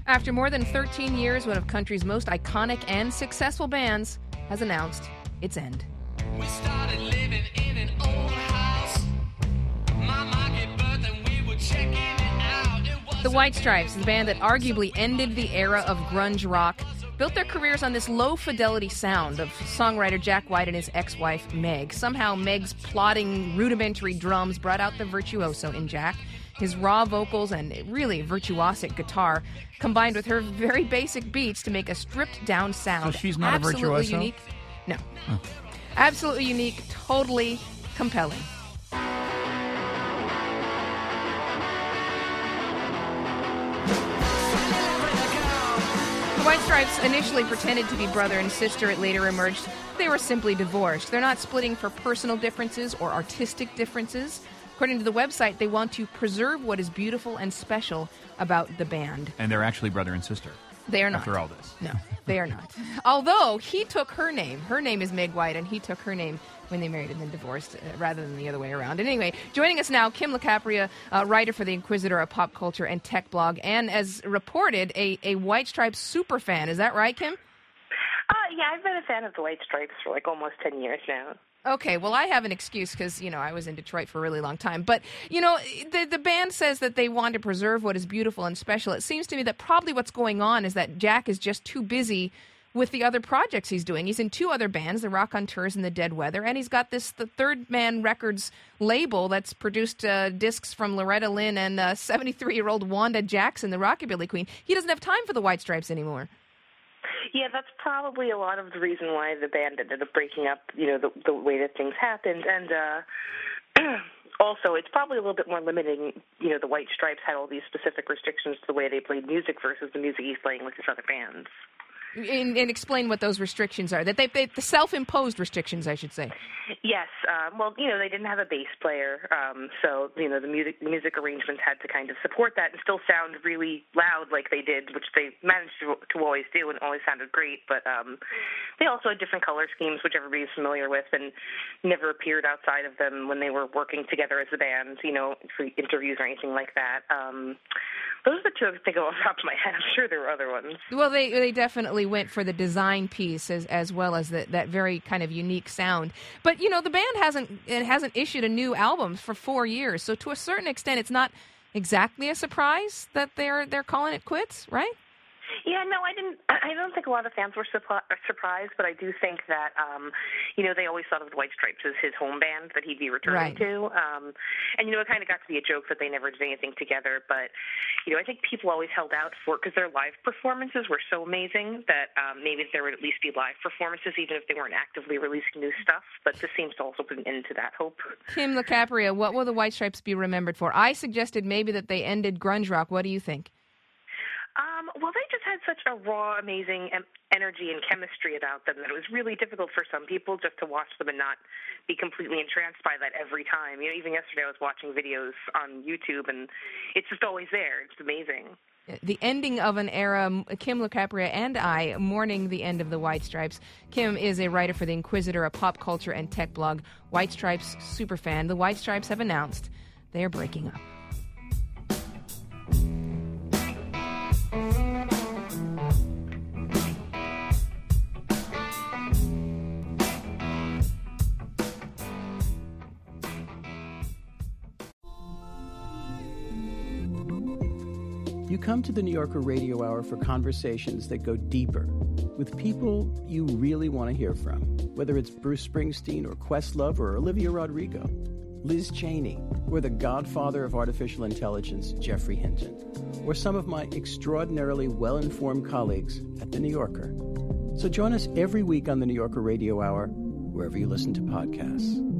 After more than 13 years, one of country's most iconic and successful bands has announced its end. We started living in an old house. Mama gave birth and we were checking it out. The White Stripes, the band that arguably ended the era of grunge rock, built their careers on this low-fidelity sound of songwriter Jack White and his ex-wife Meg. Somehow Meg's plodding, rudimentary drums brought out the virtuoso in Jack. His raw vocals and really virtuosic guitar combined with her very basic beats to make a stripped-down sound. So she's not absolutely a virtuoso? Unique. No. Oh. Absolutely unique, totally compelling. The White Stripes initially pretended to be brother and sister. It later emerged they were simply divorced. They're not splitting for personal differences or artistic differences. According to the website, they want to preserve what is beautiful and special about the band. And they're actually brother and sister. They are not. After all this. No, they are not. Although he took her name. Her name is Meg White, and he took her name when they married and then divorced, rather than the other way around. And anyway, joining us now, Kim LaCapria, writer for The Inquisitor, a pop culture and tech blog, and as reported, a White Stripes super fan. Is that right, Kim? Yeah, I've been a fan of the White Stripes for like almost 10 years now. Okay, well, I have an excuse because, I was in Detroit for a really long time. But, the band says that they want to preserve what is beautiful and special. It seems to me that probably what's going on is that Jack is just too busy with the other projects he's doing. He's in two other bands, the Raconteurs and the Dead Weather, and he's got the Third Man Records label that's produced discs from Loretta Lynn and 73-year-old Wanda Jackson, the Rockabilly Queen. He doesn't have time for the White Stripes anymore. Yeah, that's probably a lot of the reason why the band ended up breaking up, the way that things happened. And also, it's probably a little bit more limiting. The White Stripes had all these specific restrictions to the way they played music versus the music he's playing with his other bands. And explain what those restrictions are. That the self-imposed restrictions, I should say. Yes. They didn't have a bass player, so the music arrangements had to kind of support that and still sound really loud like they did, which they managed to always do and always sounded great. But they also had different color schemes, which everybody's familiar with, and never appeared outside of them when they were working together as a band, for interviews or anything like that. Those are the two I think off the top of my head. I'm sure there were other ones. Well, they definitely went for the design piece as well as that very kind of unique sound. But the band hasn't issued a new album for 4 years, so to a certain extent, it's not exactly a surprise that they're calling it quits, right? Yeah, no, I don't think a lot of fans were surprised, but I do think that, they always thought of the White Stripes as his home band that he'd be returning to. And, it kind of got to be a joke that they never did anything together. But, I think people always held out for it because their live performances were so amazing that maybe there would at least be live performances, even if they weren't actively releasing new stuff. But this seems to also put an end to that hope. Kim LaCapria, what will the White Stripes be remembered for? I suggested maybe that they ended grunge rock. What do you think? Well, they just had such a raw, amazing energy and chemistry about them that it was really difficult for some people just to watch them and not be completely entranced by that every time. Even yesterday I was watching videos on YouTube, and it's just always there. It's amazing. The ending of an era, Kim LaCapria and I mourning the end of the White Stripes. Kim is a writer for The Inquisitor, a pop culture and tech blog. White Stripes superfan. The White Stripes have announced they are breaking up. You come to the New Yorker Radio Hour for conversations that go deeper with people you really want to hear from, whether it's Bruce Springsteen or Questlove or Olivia Rodrigo, Liz Cheney, or the godfather of artificial intelligence, Geoffrey Hinton, or some of my extraordinarily well-informed colleagues at The New Yorker. So join us every week on the New Yorker Radio Hour, wherever you listen to podcasts.